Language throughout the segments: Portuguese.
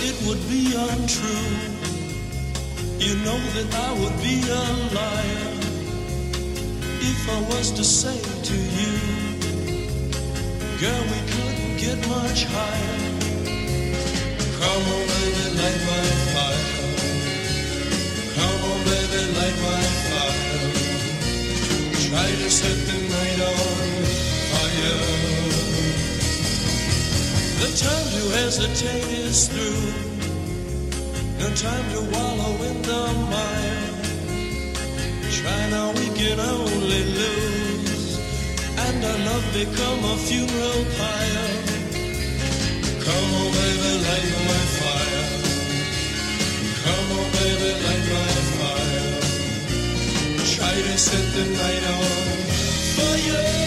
it would be untrue. You know that I would be a liar if I was to say to you, girl, we couldn't get much higher. Come on, baby, light my fire. Come on, baby, light my fire. Try to set the night on fire. The time to hesitate is through. No time to wallow in the mire. Try now, we can only lose, and our love become a funeral pyre. Come on, baby, light my fire. Come on, baby, light my fire. Try to set the night on fire.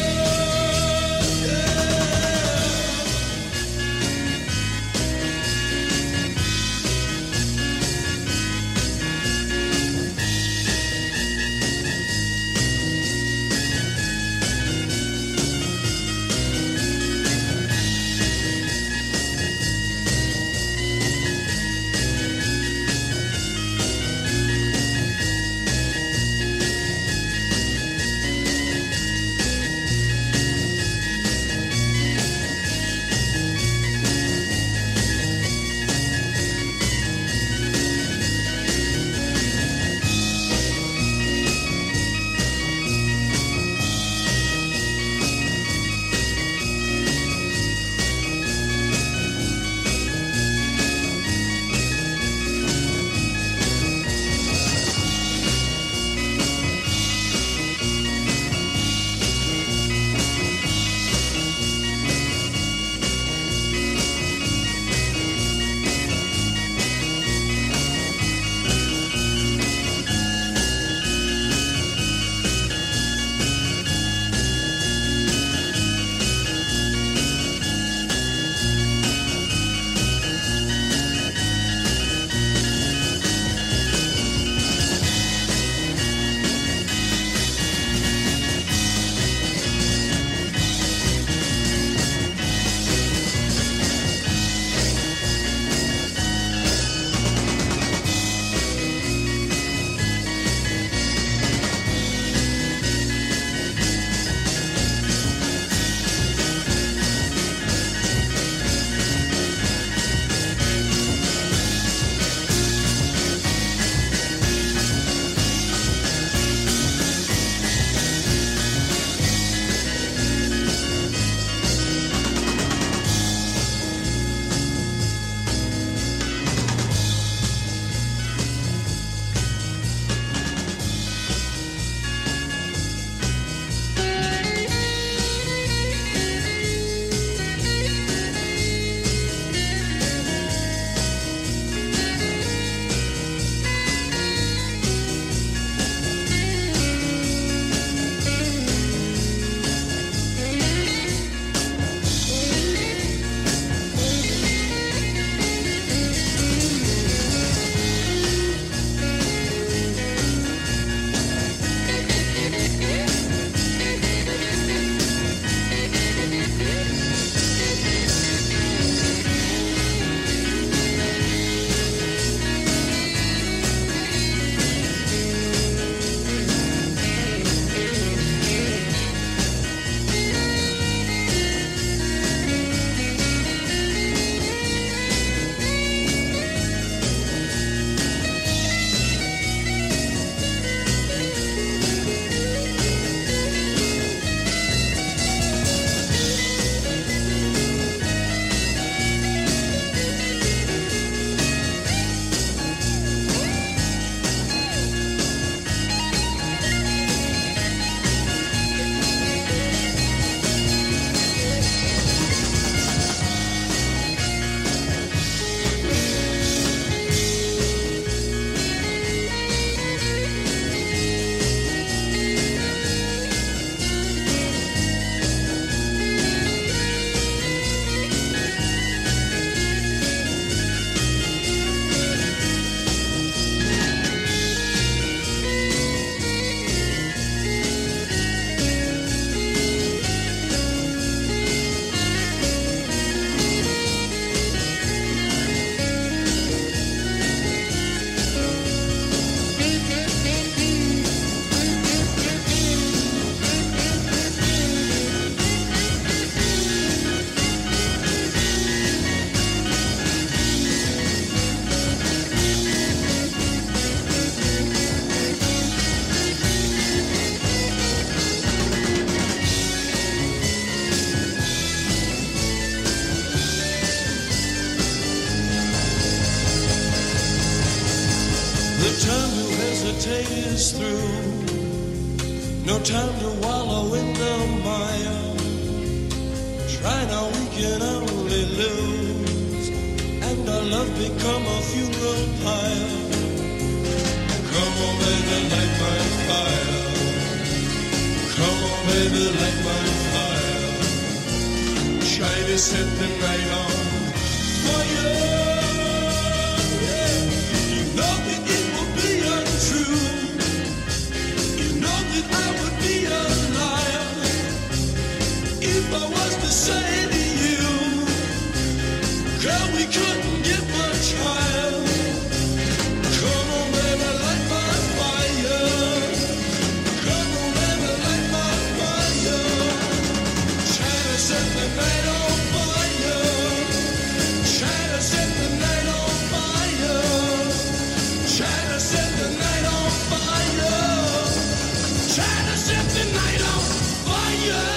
is through. No time to wallow in the mire. Try now, we can only lose. And our love become a funeral pyre. Come on, baby, light my fire. Come on, baby, light my fire. Try to set the night on fire. Yeah. You know that it will be untrue. You know that I would be a liar if I was to say to you, girl, we couldn't get much higher. Come on, baby, light my fire. Come on, baby, light my fire. Try to set the night on fire. Try to set the night on fire. Try to set the night on fire. Try to set the night on fire.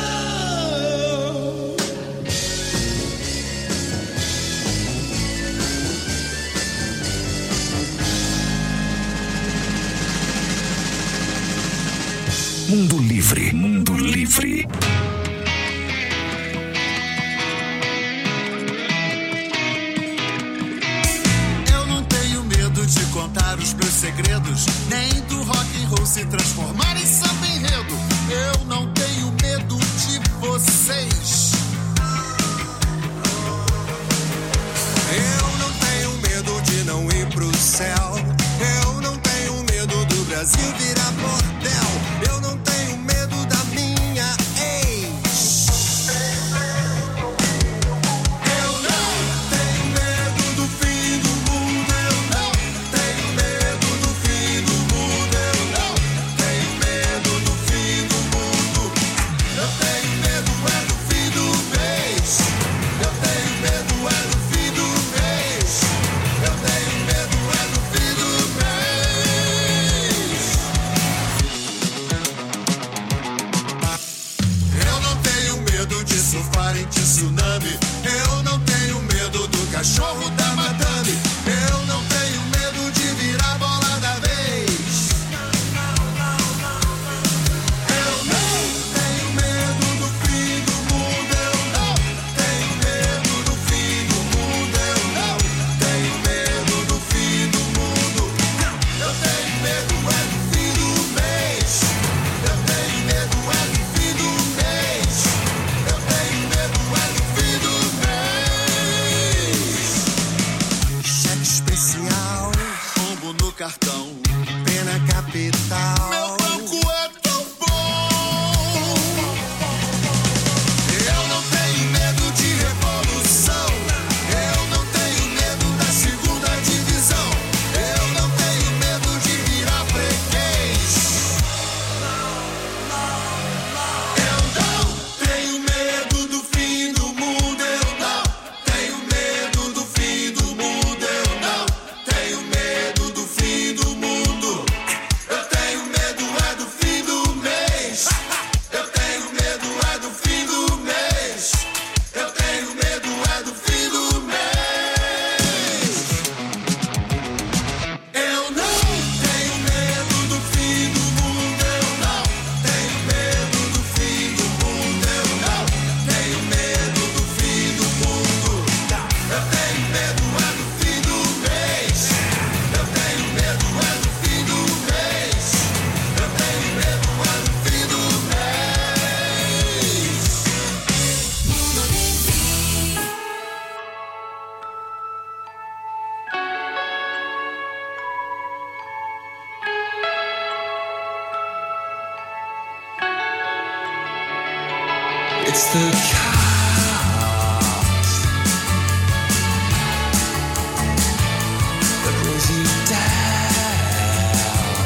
Mundo Livre, Mundo Livre. Eu não tenho medo de contar os meus segredos, nem do rock and roll se transformar em samba enredo. Eu não tenho medo de vocês. Eu não tenho medo de não ir pro céu. Eu não tenho medo do Brasil virar bordel. Eu não tenho medo da minha ex. Eu não tenho medo do fim do mundo. Eu não tenho medo do fim do mundo. Eu não tenho medo do fim do mundo. Eu tenho medo é do fim do mês. Eu tenho medo é do fim do mês. Eu tenho medo é do fim do mês. Eu não tenho medo de surfar em tsunami. Eu não tenho medo do cachorro da madame. Eu não tenho medo de virar bola da vez. Eu não tenho medo do fim do mundo. Eu não tenho medo do fim do mundo. Eu não tenho medo do fim do mundo. Eu tenho medo é do fim do mês. Eu tenho medo é do fim do mês. Eu tenho medo é do fim do mês. Cheque especial, rombo no cartão, pena capital. Meu banco é tão bom. Eu não tenho medo de revolução. Eu não tenho medo da segunda divisão. Eu não tenho medo de virar freguês. Eu não tenho medo do fim do mundo. Eu não tenho medo do fim do mundo. Eu não tenho medo do fim do mundo. Eu tenho medo é do fim do mês. Eu tenho medo é do fim do mês. Eu tenho medo é do fim do mês. Eu não tenho medo do fim do mundo. Eu não tenho medo do fim do mundo. Eu não tenho medo do fim do mundo. Eu tenho medo é do fim do mês. Eu tenho medo é do fim do mês. Eu tenho medo é do fim do mês. It's the chaos that brings you down.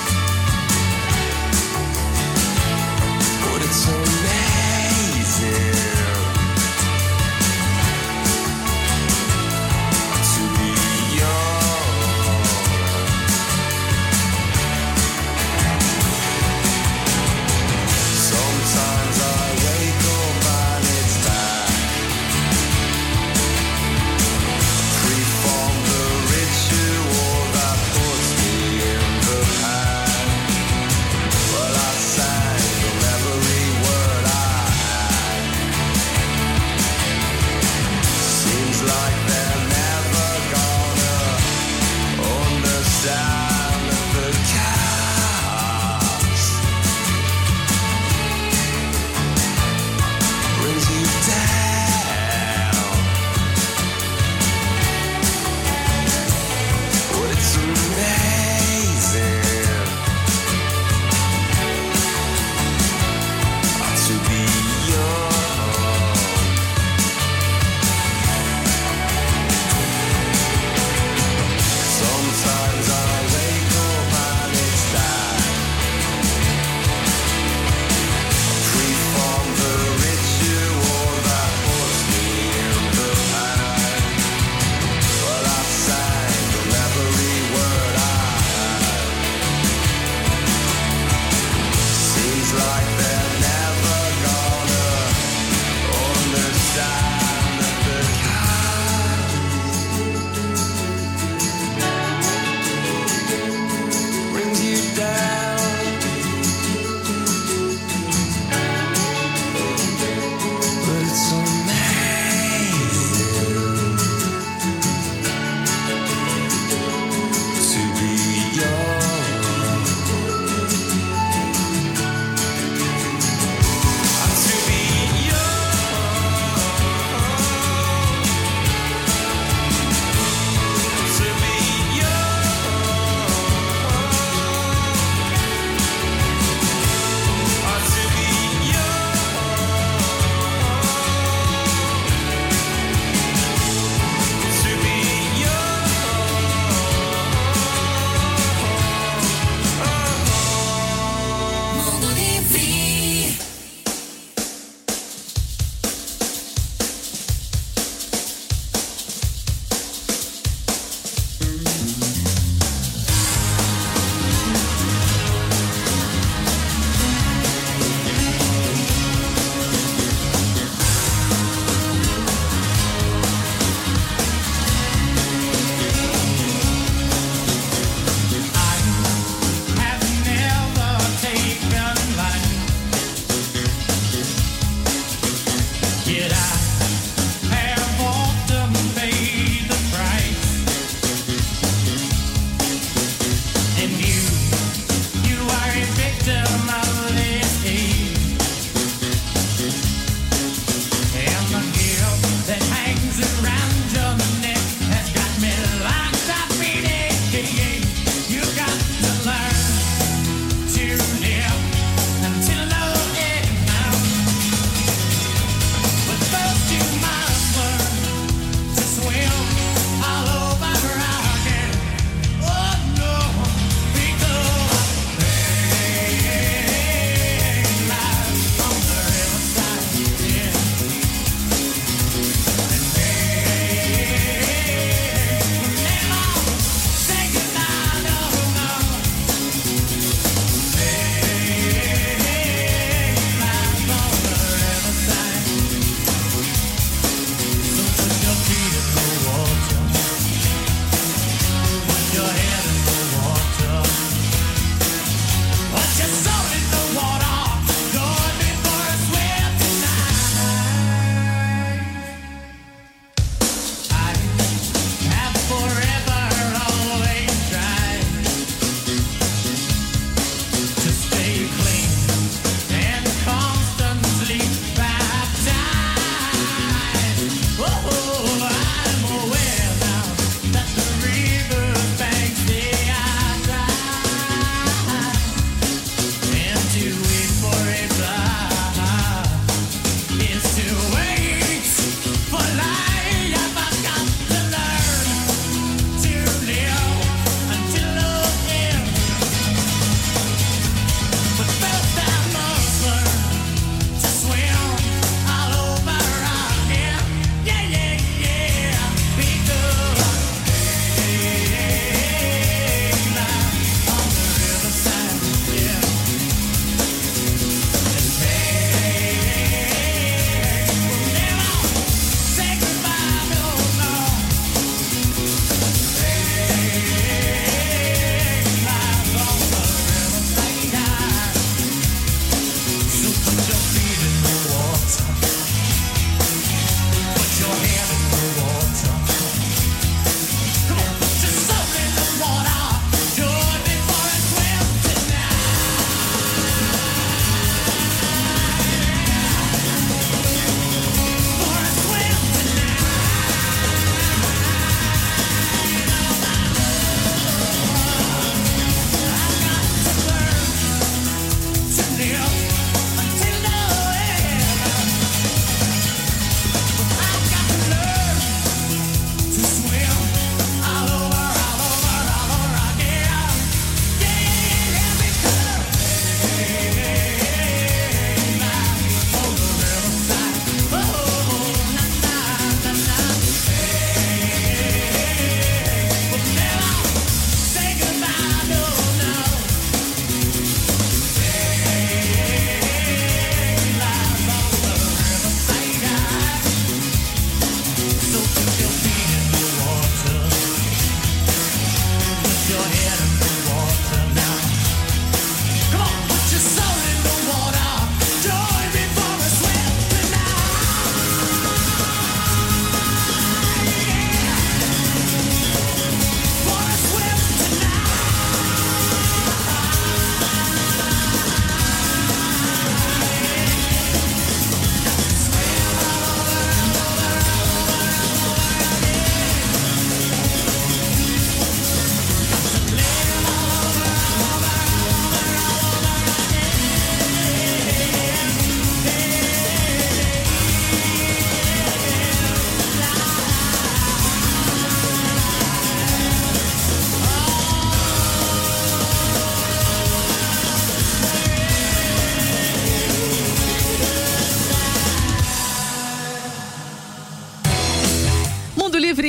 But it's amazing to be young. Sometimes I wake up and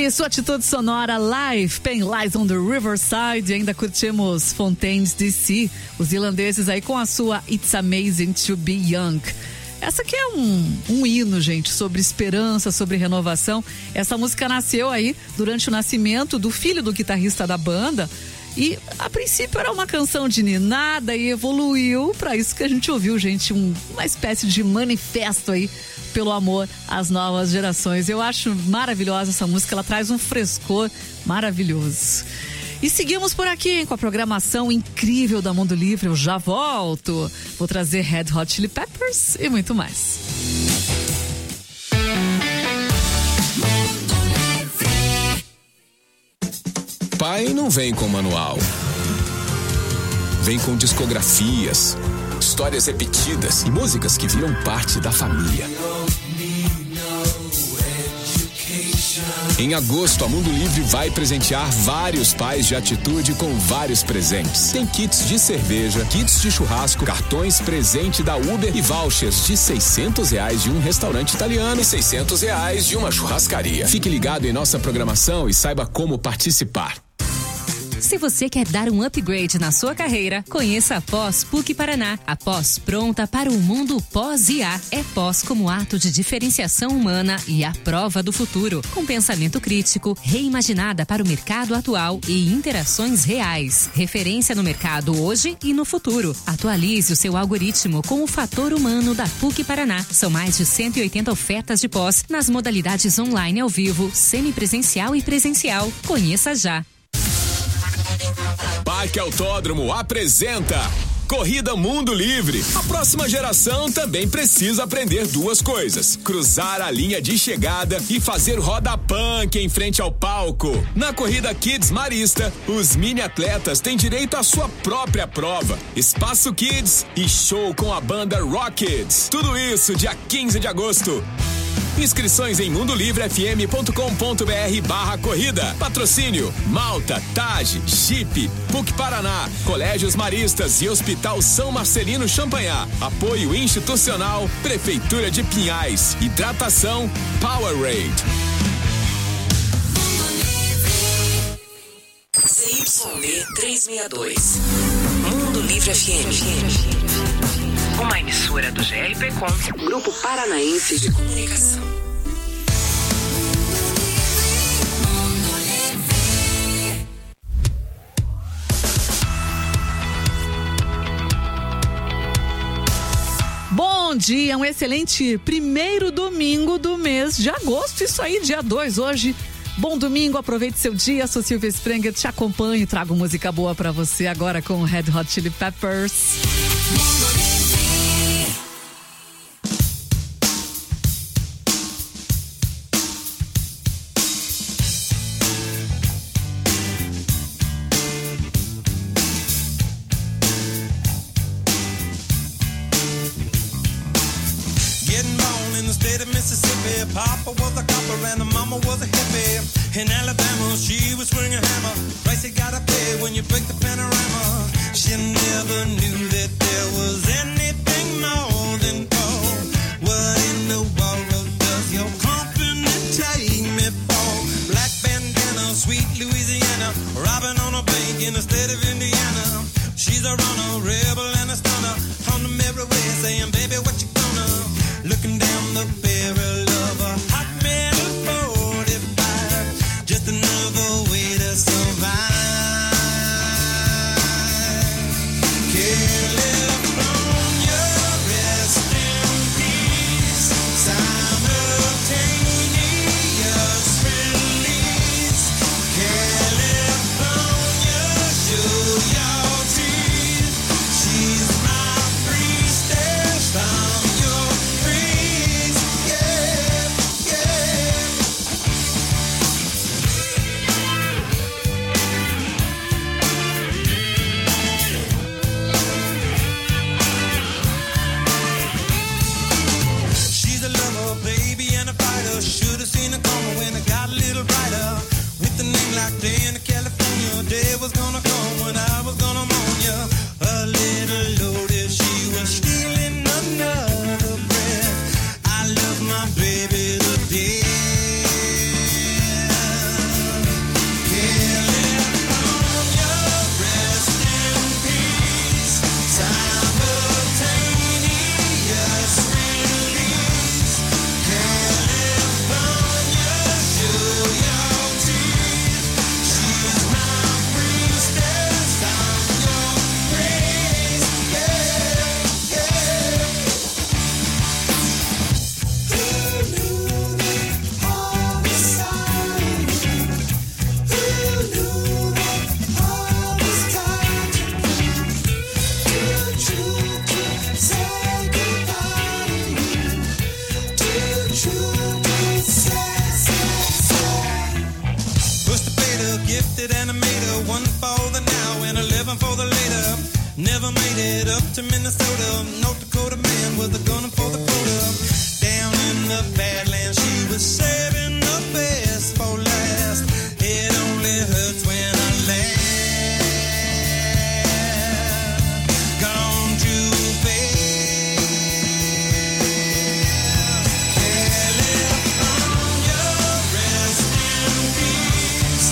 Billy, sua atitude sonora live, Pain Lies on the Riverside. E ainda curtimos Fontaines DC, os irlandeses aí com a sua It's Amazing to Be Young. Essa aqui é um hino, gente, sobre esperança, sobre renovação. Essa música nasceu aí durante o nascimento do filho do guitarrista da banda. E a princípio era uma canção de ninada e evoluiu para isso que a gente ouviu, gente, uma espécie de manifesto aí pelo amor às novas gerações. Eu acho maravilhosa essa música, ela traz um frescor maravilhoso. E seguimos por aqui, hein, com a programação incrível da Mundo Livre. Eu já volto. Vou trazer Red Hot Chili Peppers e muito mais. Pai não vem com manual. Vem com discografias, histórias repetidas e músicas que viram parte da família. Em agosto, a Mundo Livre vai presentear vários pais de atitude com vários presentes. Tem kits de cerveja, kits de churrasco, cartões presente da Uber e vouchers de R$600 de um restaurante italiano e R$600 de uma churrascaria. Fique ligado em nossa programação e saiba como participar. Se você quer dar um upgrade na sua carreira, conheça a Pós PUC Paraná. A Pós pronta para o mundo pós-IA. É pós como ato de diferenciação humana e a prova do futuro. Com pensamento crítico, reimaginada para o mercado atual e interações reais. Referência no mercado hoje e no futuro. Atualize o seu algoritmo com o fator humano da PUC Paraná. São mais de 180 ofertas de pós nas modalidades online ao vivo, semipresencial e presencial. Conheça já. Parque Autódromo apresenta Corrida Mundo Livre. A próxima geração também precisa aprender duas coisas: cruzar a linha de chegada e fazer roda punk em frente ao palco. Na Corrida Kids Marista, os mini atletas têm direito à sua própria prova, espaço Kids e show com a banda Rock Kids. Tudo isso dia 15 de agosto. Inscrições em mundolivre.fm.com.br/corrida. Patrocínio: Malta, Taj, Jeep, PUC Paraná, Colégios Maristas e Hospital São Marcelino Champagnat. Apoio institucional: Prefeitura de Pinhais. Hidratação Powerade. CYD 362. Mundo Livre FM. Uma emissora do GRPcom, Grupo Paranaense de Comunicação. Bom dia, um excelente primeiro domingo do mês de agosto. Isso aí, dia 2 hoje. Bom domingo, aproveite seu dia. Sou Silvia Sprenger, te acompanho e trago música boa pra você agora com Red Hot Chili Peppers. Papa was a copper and the mama was a hippie. In Alabama, she was swinging a hammer. Price you gotta pay when you break the panorama. She never knew that there was anything more than gold. What in the world does your company take me for? Black bandana, sweet Louisiana, robbing on a bank in the state of Indiana. She's a runner, rebel and a stunner. On the merry way saying, baby, what you gonna? Looking down the barrel of a hot metal 45, just another way to survive. California, rest in peace. Simultaneous release. California, show your teeth. She's my free stage up to Minnesota, North Dakota man with a gun for the quota. Down in the Badlands, she was saving the best for last. It only hurts when I laugh. Gone too fast. California, rest in peace.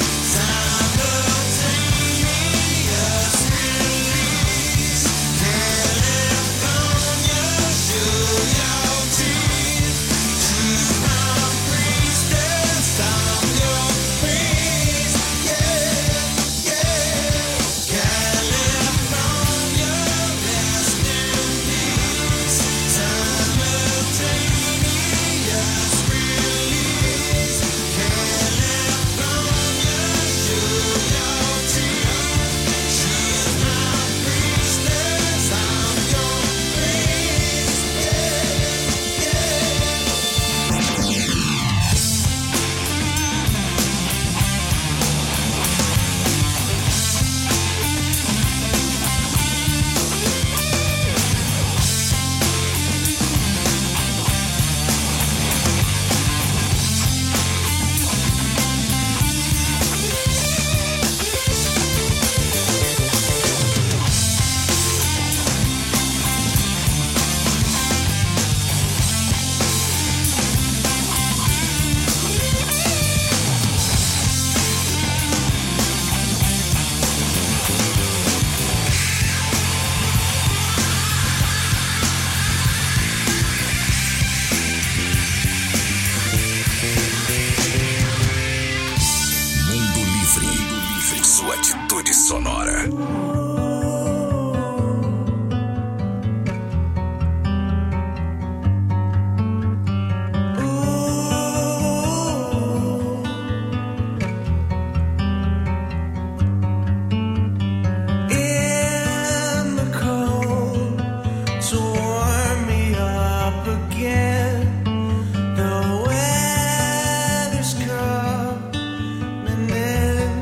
Simultaneous release. California, show your teeth. She's my priestess, I'm your priest. Yeah, yeah. California, rest in peace. Simultaneous release. California, show your teeth. She's my priestess, I'm your priest. Mundo Livre. Sua atitude sonora. In the cold to warm me up again. The weather's coming in.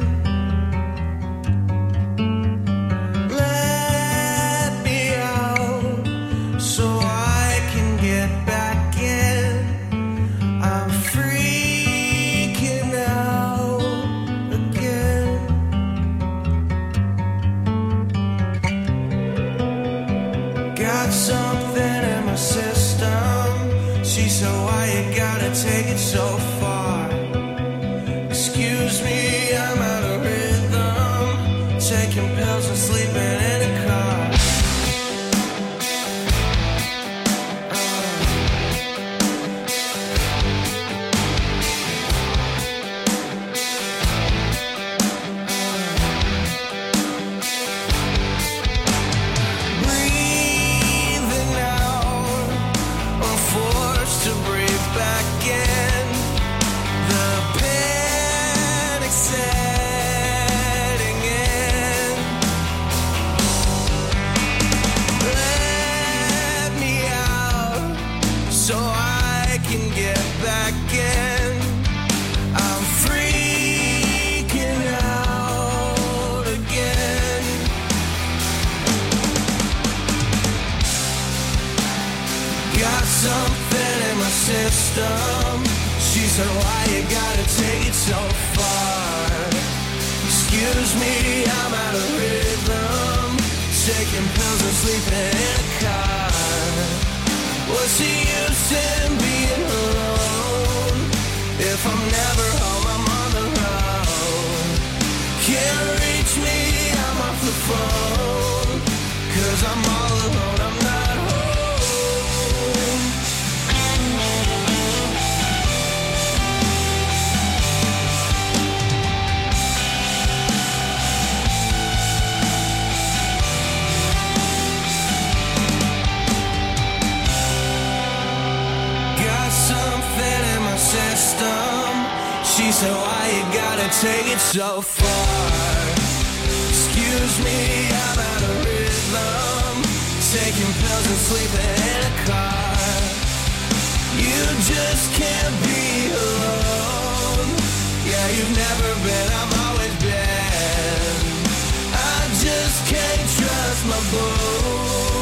Let me out so I can get back in. I'm freaking out again. Got something in my system. She said, why you gotta take it so far? Excuse me, I'm out of rhythm. Taking pills and sleeping in a car. Breathing out, I'm forced to breathe back in. The panic setting in. Let me out so I can get back in. I'm freaking out again. Got something in my system. She said, why you gotta take it so far? Excuse me, I'm out of rhythm. Taking pills and sleeping in a car. What's the use in being alone? If I'm never home, I'm on the road. Can't reach me, I'm off the phone. 'Cause I'm all alone, I'm not home. Got something in my system. She said, why you gotta take it so far? Excuse me, I'm out of rhythm. Taking pills and sleeping in a car. You just can't be alone. Yeah, you've never been, I'm always been. I just can't trust my bones.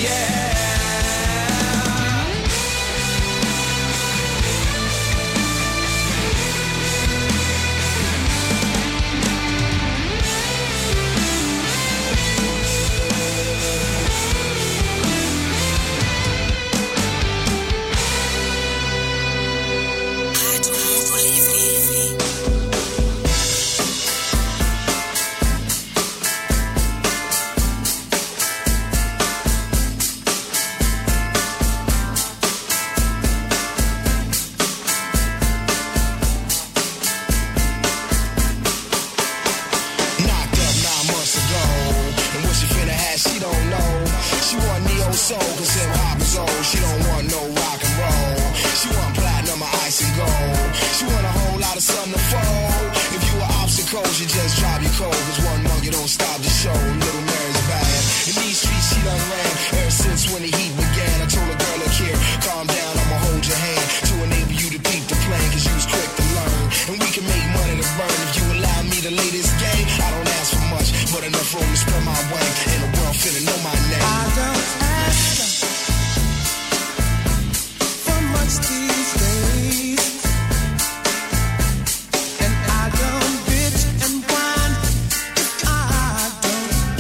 And I don't bitch and whine if I don't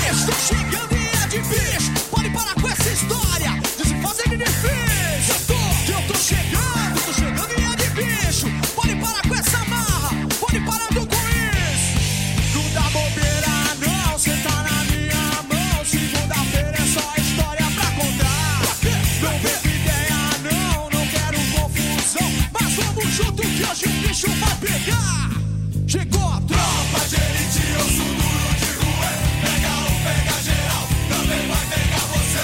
bicho, tô chegando e é difícil. Pode parar com essa história de se fazer de difícil. Eu tô chegando e é difícil. Pode parar com essa marra, pode parar com isso. Não dá bobeira não, cê tá na minha mão. Segunda-feira é só história pra contar. Não vem com ideia não quero confusão. Mas vamos junto que hoje o bicho vai pegar. Chegou a tropa de elite, eu sou duro de rua. Pega um, pega geral, também vai pegar você.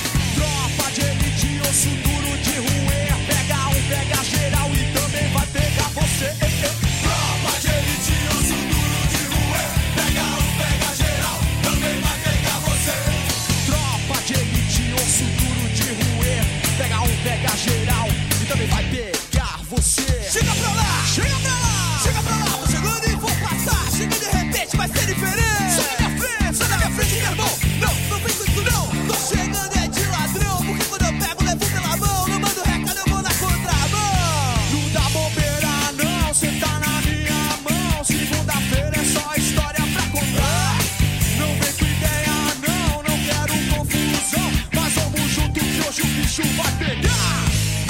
Tropa de elite, eu sou duro de rua. Pega um, pega geral e também vai pegar você. Tropa de elite, eu sou duro de rua. Pega um, pega geral, também vai pegar você. Tropa de elite, eu sou duro de rua. Pega um, pega geral e também vai pegar você. Chega pra lá, chega pra lá, chega pra lá. Tô chegando e vou passar. Chega de repente, vai ser diferente. Sai da minha frente, meu irmão. Não vem com isso não. Tô chegando é de ladrão. Porque quando eu pego, levo pela mão. Não mando recado, eu vou na contramão. Não dá bobeira não, cê tá na minha mão. Segunda-feira é só história pra contar. Não vem com ideia não quero confusão. Mas vamos junto que hoje o bicho vai pegar.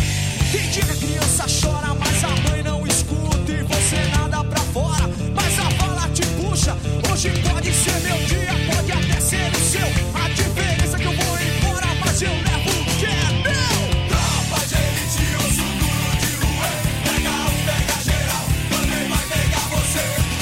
Tem dia que a criança chora, mas a mãe não escuta e você nada pra fora. Mas a bala te puxa, hoje pode ser meu dia, pode até ser o seu. A diferença é que eu vou embora, mas eu levo o que é meu. Tropa de elite, eu sou duro de rua. Pega um, pega geral, também vai pegar você.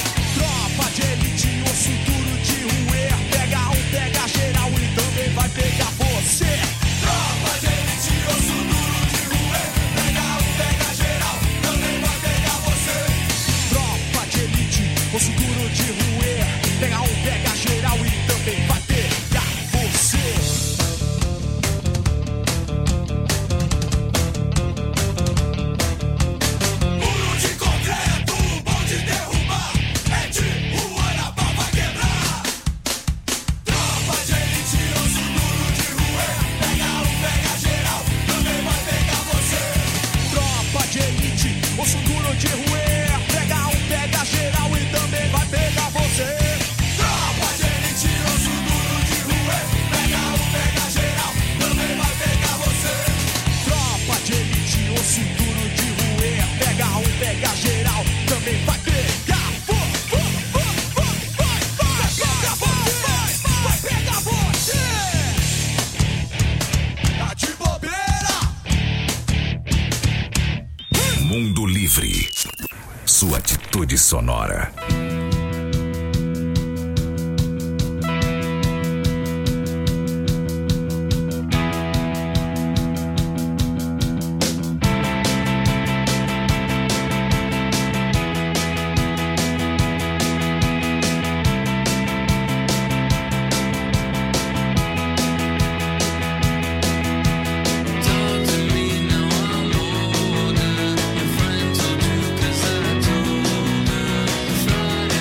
Tropa de elite, eu sou duro de rua. Pega um, pega geral e também vai pegar você. Tropa de elite, eu sou duro de rua. Pega um, pega geral, também vai pegar você. Tropa de elite, osso duro de rua. Pega um, pega geral e também vai pegar você. Muro de concreto, bom de derrubar. É de rua na pau vai quebrar. Tropa de elite, osso duro de rua. Pega um, pega geral, também vai pegar você. Tropa de elite, osso duro de rua. Pega um, pega geral e também vai pegar você. Tropa de elite, osso duro de rua. Pega um, pega geral, também vai pegar você. Tropa de elite, osso duro de rua. Pega um, pega geral, também vai pegar. Vai pegar você. Tá de bobeira. Mundo Livre. Sua atitude sonora. Friend told you 'cause I told her.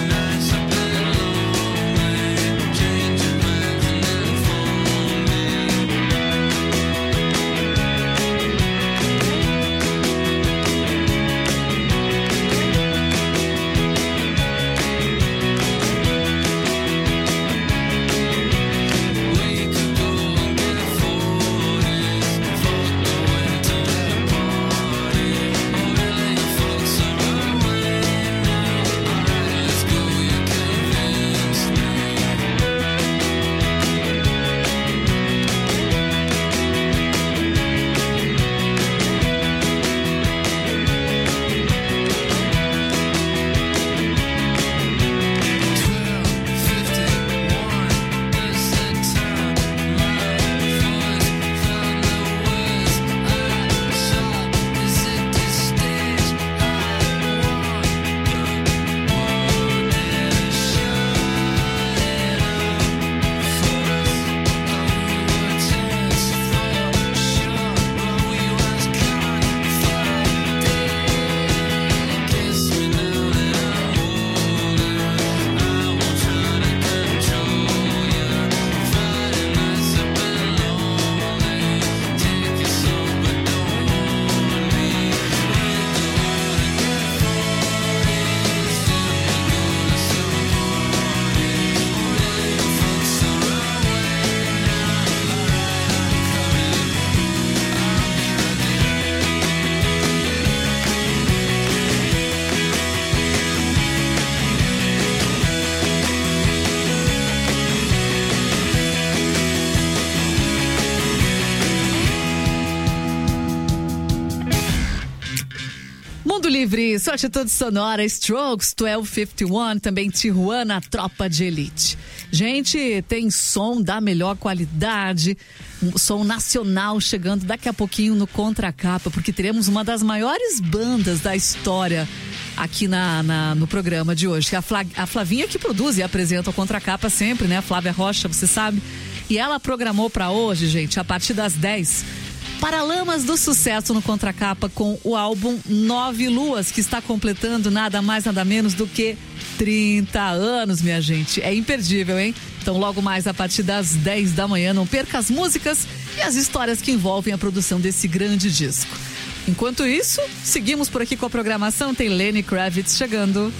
Livre, sua atitude sonora, Strokes, 1251, também Tijuana, Tropa de Elite. Gente, tem som da melhor qualidade, um som nacional chegando daqui a pouquinho no Contracapa, porque teremos uma das maiores bandas da história aqui no programa de hoje. A Flavinha que produz e apresenta o Contracapa sempre, né? A Flávia Rocha, você sabe. E ela programou para hoje, gente, a partir das 10, Paralamas do Sucesso no Contracapa com o álbum 9 Luas, que está completando nada mais nada menos do que 30 anos, minha gente. É imperdível, hein? Então logo mais a partir das 10 da manhã, não perca as músicas e as histórias que envolvem a produção desse grande disco. Enquanto isso, seguimos por aqui com a programação. Tem Lenny Kravitz chegando.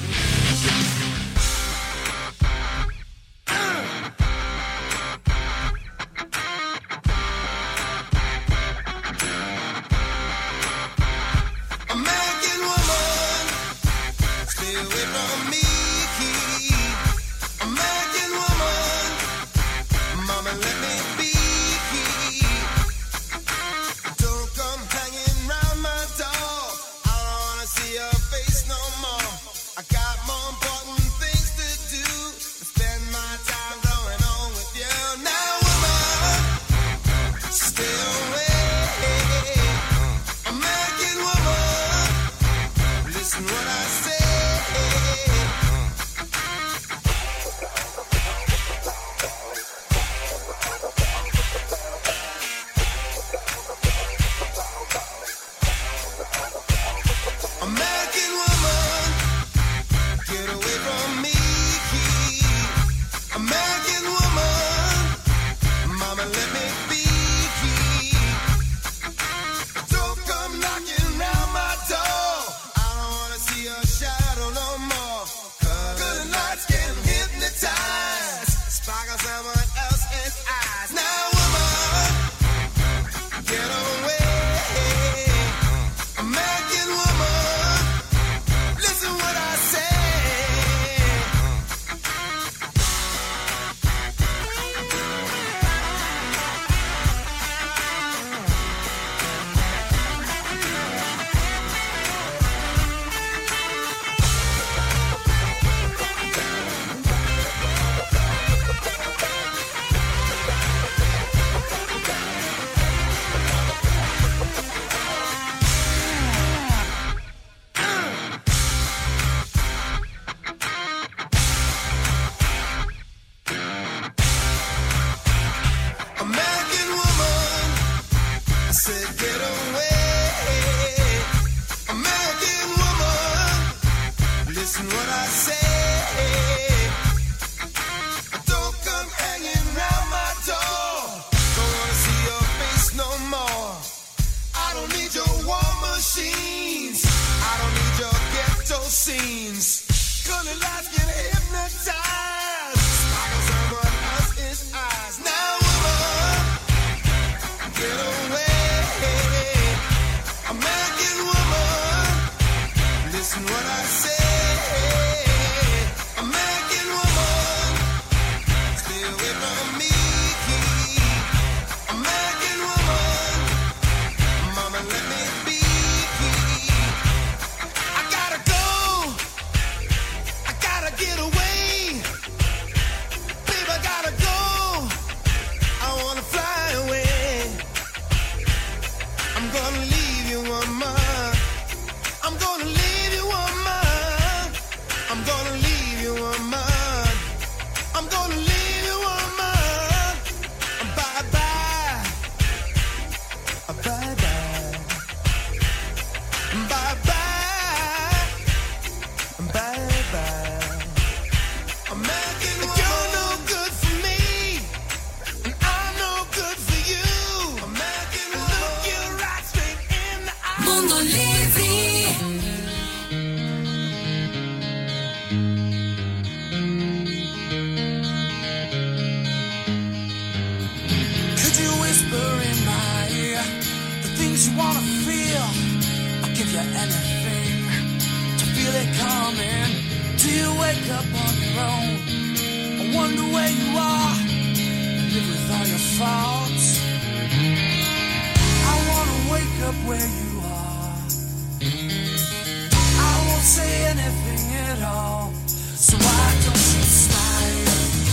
Where you are, I won't say anything at all. So why don't you slide?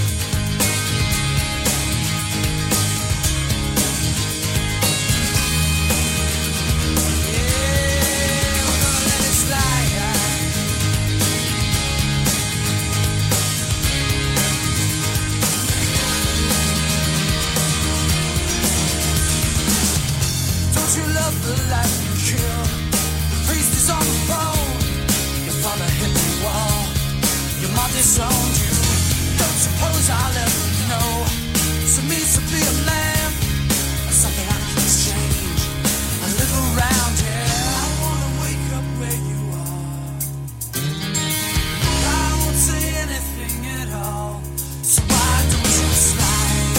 Yeah, we're gonna let it slide. Don't you love the life you kill? The priest is on the phone. Your father hit the wall. Your mom disowned you. Don't suppose I'll ever know what it means to be a man, or something I can exchange. I live around here. I wanna wake up where you are. I won't say anything at all. So why don't you slide?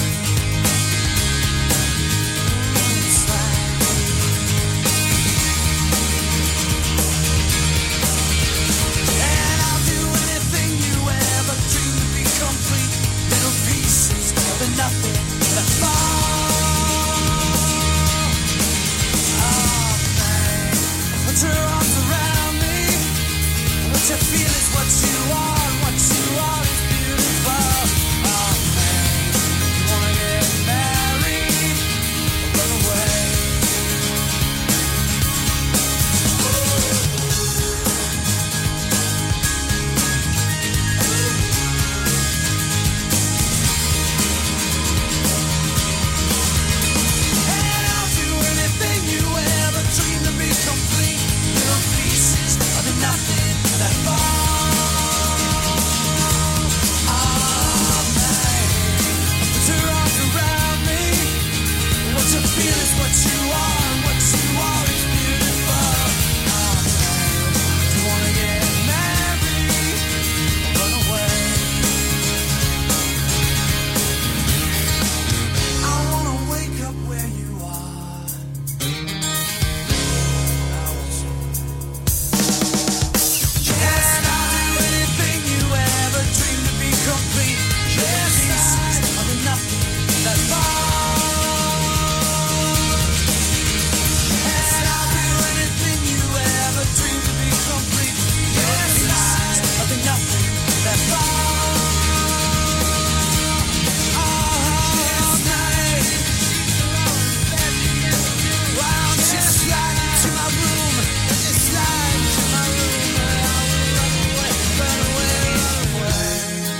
Slide. And I'll do anything you ever dreamed to be complete. Little pieces of the nothing that fall. Oh, man. Put your arms around me. What you feel is what you are, and what you are is beautiful. Oh, man. You wanna get married or run away? And I'll do anything you ever dreamed to be complete. Little pieces of the nothing that fall. Oh, man. Put your arms around me. What you feel is what you are, and what you are is beautiful. Oh, man. Do you wanna get married or run away? I wanna wake up where you are. Yes, I'll do anything you ever dreamed to be complete. Yes, pieces of the nothing that fall. Yes, I'll do anything you ever dreamed to be complete. Yes, pieces of the nothing that fall. Oh, night. Why don't you slide into my room? Just slide into my room, and I will run away, run away, run away.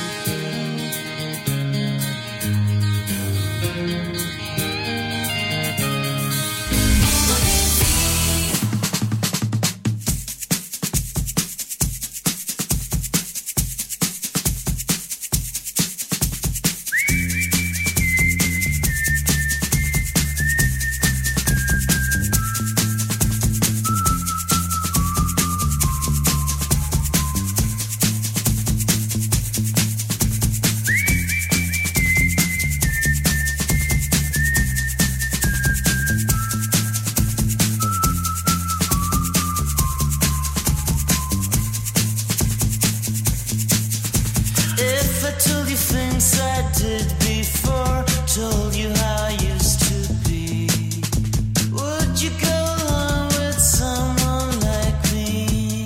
If I told you things I did before, told you how I used to be, would you go along with someone like me?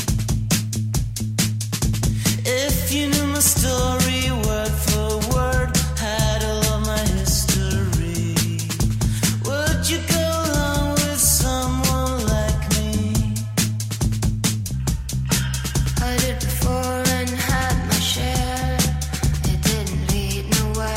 If you knew my story word for word, had all of my history, would you go along with someone like me? I did before and had my share. It didn't lead nowhere.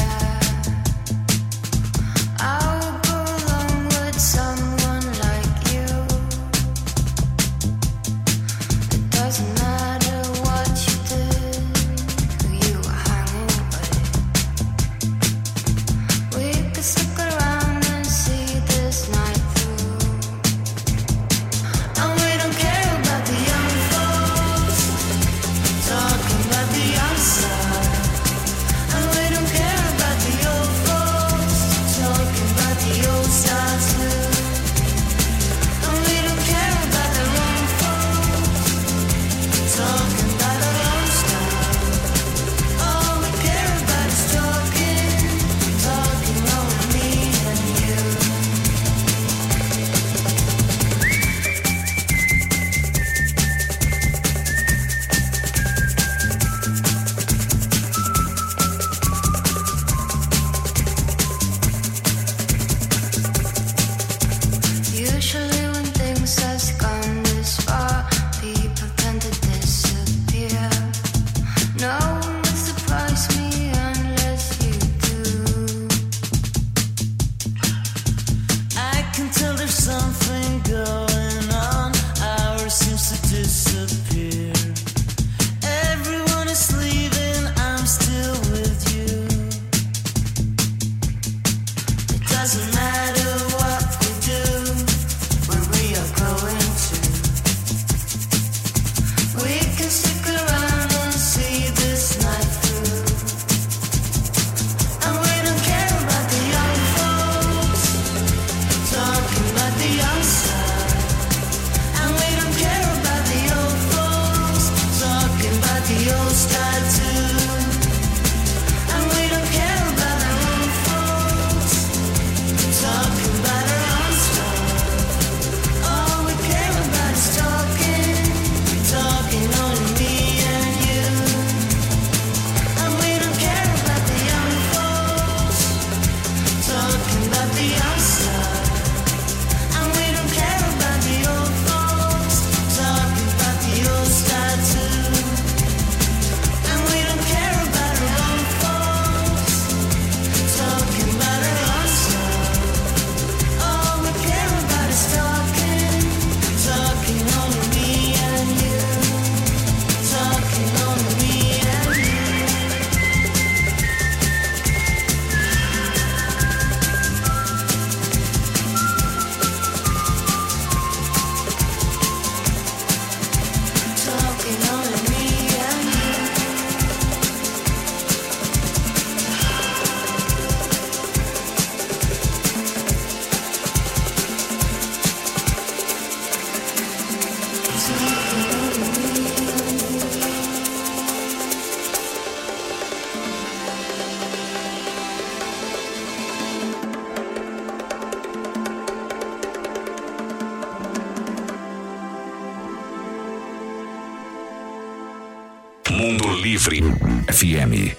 the old style too. And we don't care about our own faults, talking about our own stuff. All we care about is talking only me and you. And we don't care about the young folks, talking about the young stuff. And we don't care about the old folks, talking about the old style too. And we don't care about our own folks, talking about our own stuff. All we care about is talking only me and you, talking only me and you. Talking only me and you. Mundo Livre FM.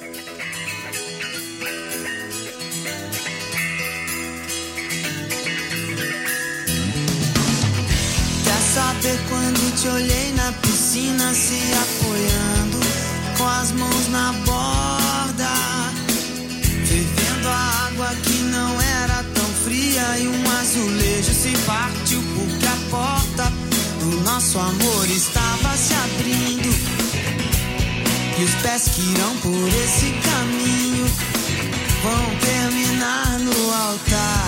Quer saber quando te olhei na piscina se apoiando, com as mãos na borda, fervendo a água que não era tão fria e um azulejo se partiu porque a porta do nosso amor estava se abrindo. E os pés que irão por esse caminho vão terminar no altar.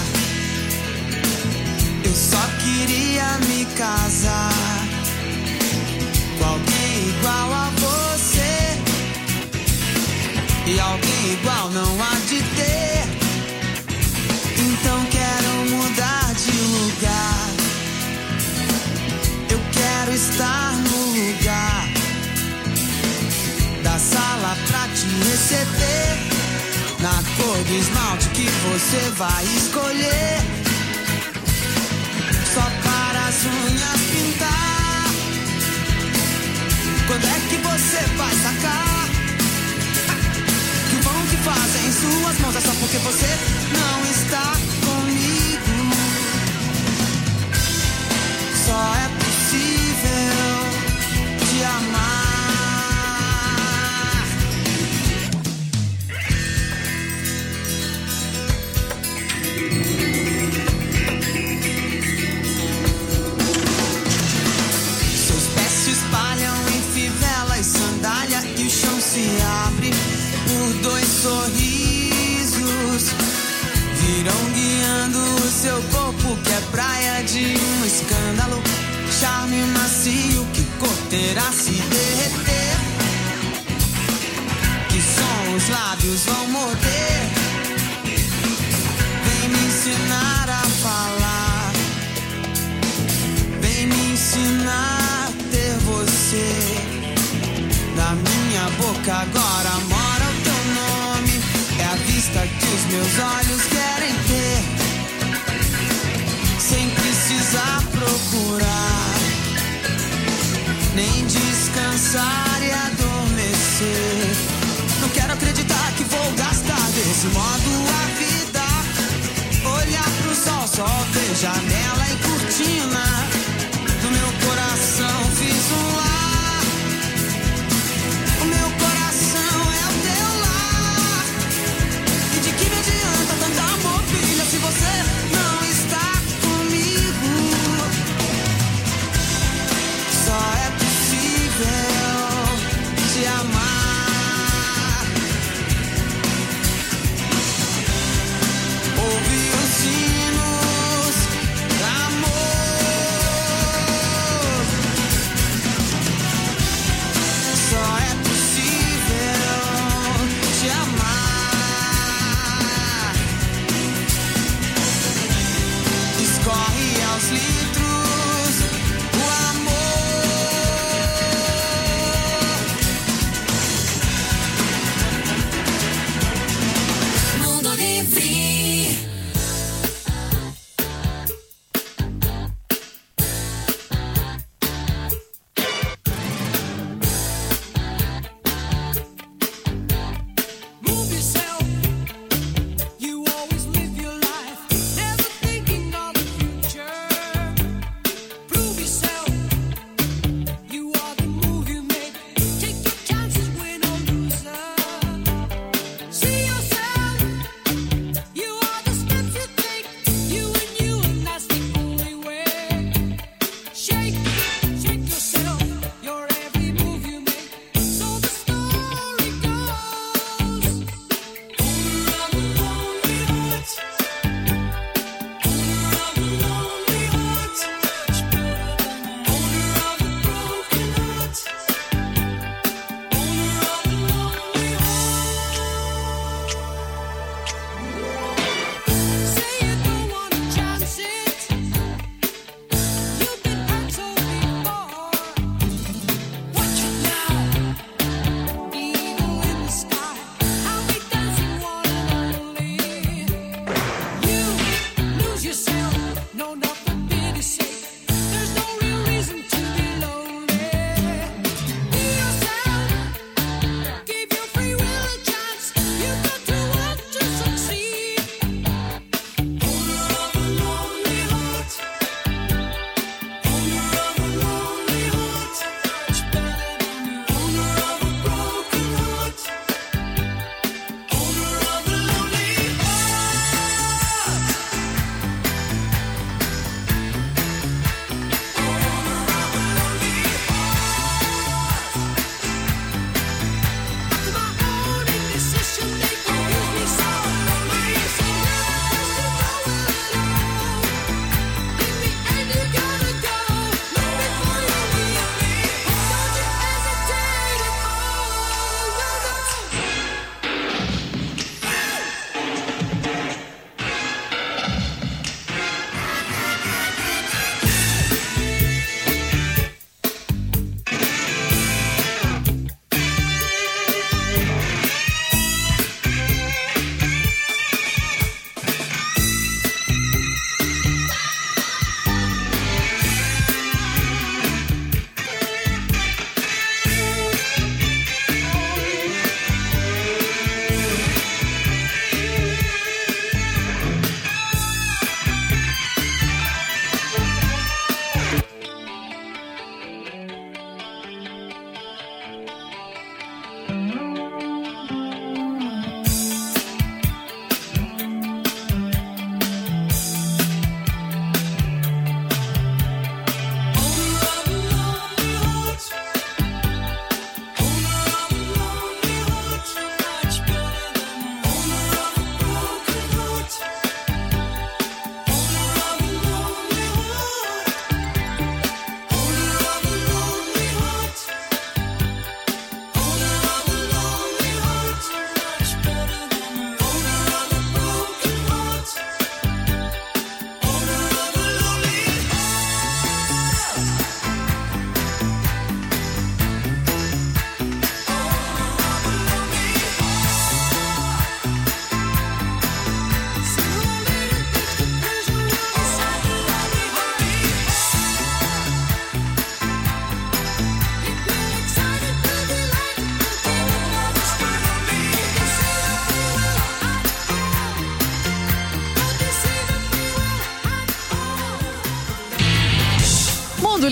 Eu só queria me casar com alguém igual a você, e alguém igual não há de ter. Então quero mudar de lugar, eu quero estar no lugar da sala pra te receber, na cor do esmalte que você vai escolher, só para as unhas pintar. Quando é que você vai sacar que o vão que fazem em suas mãos é só porque você não está comigo? Só é possível te amar. Sandália e o chão se abre por dois sorrisos, virão guiando o seu corpo que é praia de um escândalo, charme macio que corterá se derreter. Que som os lábios vão morder? Vem me ensinar a falar, vem me ensinar a ter você. Na minha boca agora mora o teu nome, é a vista que os meus olhos querem ter, sem precisar procurar, nem descansar e adormecer. Não quero acreditar que vou gastar desse modo a vida, olhar pro sol, só ver janela e cortina, no meu coração fiz um lar. Se você não está comigo, só é possível te amar. Ouvi os sinos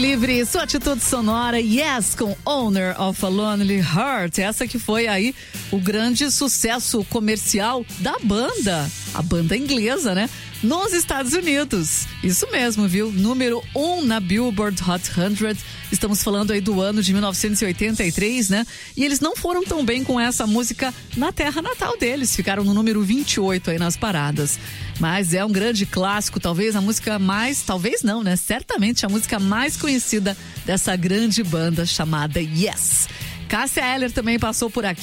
Livre, sua atitude sonora, Yes, com Owner of a Lonely Heart. Essa que foi aí o grande sucesso comercial da banda, a banda inglesa, né? Nos Estados Unidos. Isso mesmo, viu? Número 1 na Billboard Hot 100. Estamos falando aí do ano de 1983, né? E eles não foram tão bem com essa música na terra natal deles. Ficaram no número 28 aí nas paradas. Mas é um grande clássico, talvez a música mais... Talvez não, né? Certamente a música mais conhecida dessa grande banda chamada Yes. Cássia Eller também passou por aqui.